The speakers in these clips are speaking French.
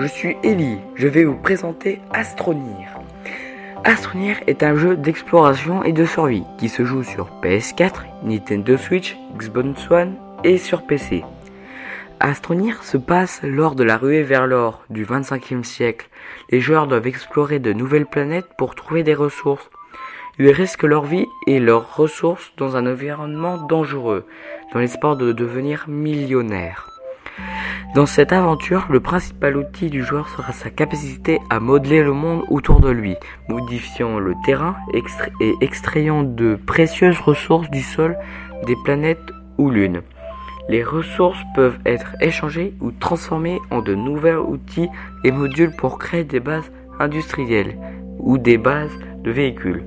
suis Ellie, je vais vous présenter Astroneer. Astroneer est un jeu d'exploration et de survie qui se joue sur PS4, Nintendo Switch, Xbox One et sur PC. Astroneer se passe lors de la ruée vers l'or du 25e siècle. Les joueurs doivent explorer de nouvelles planètes pour trouver des ressources. Ils risquent leur vie et leurs ressources dans un environnement dangereux, dans l'espoir de devenir millionnaires. Dans cette aventure, le principal outil du joueur sera sa capacité à modeler le monde autour de lui, modifiant le terrain et extrayant de précieuses ressources du sol, des planètes ou lunes. Les ressources peuvent être échangées ou transformées en de nouveaux outils et modules pour créer des bases industrielles ou des bases de véhicules.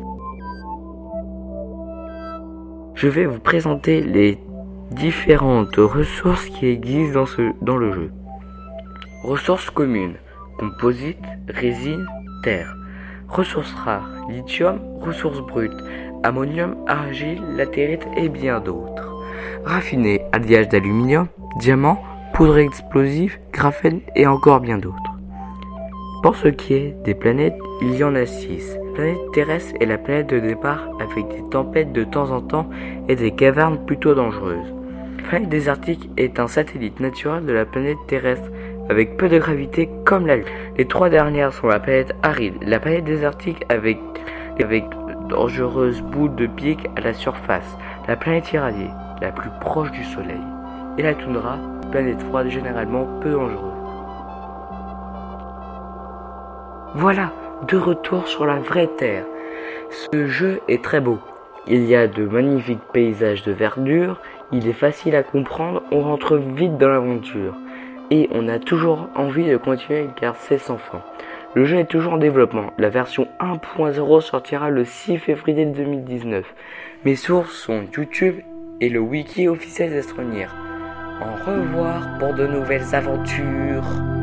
Je vais vous présenter les différentes ressources qui existent dans le jeu. Ressources communes, composites, résine, terre. Ressources rares, lithium, ressources brutes, ammonium, argile, latérite et bien d'autres. Raffinées, alliage d'aluminium, diamant, poudre explosive, graphène et encore bien d'autres. Pour ce qui est des planètes, il y en a 6. La planète terrestre est la planète de départ avec des tempêtes de temps en temps et des cavernes plutôt dangereuses. La planète désertique est un satellite naturel de la planète terrestre avec peu de gravité comme la Lune. Les 3 dernières sont la planète aride, la planète désertique avec de dangereuses boules de pique à la surface, la planète irradiée, la plus proche du soleil, et la toundra, planète froide généralement peu dangereuse. Voilà, de retour sur la vraie Terre. Ce jeu est très beau. Il y a de magnifiques paysages de verdure, il est facile à comprendre, on rentre vite dans l'aventure. Et on a toujours envie de continuer car c'est sans fin. Le jeu est toujours en développement. La version 1.0 sortira le 6 février 2019. Mes sources sont YouTube et le wiki officiel d'Astroneer. Au revoir pour de nouvelles aventures.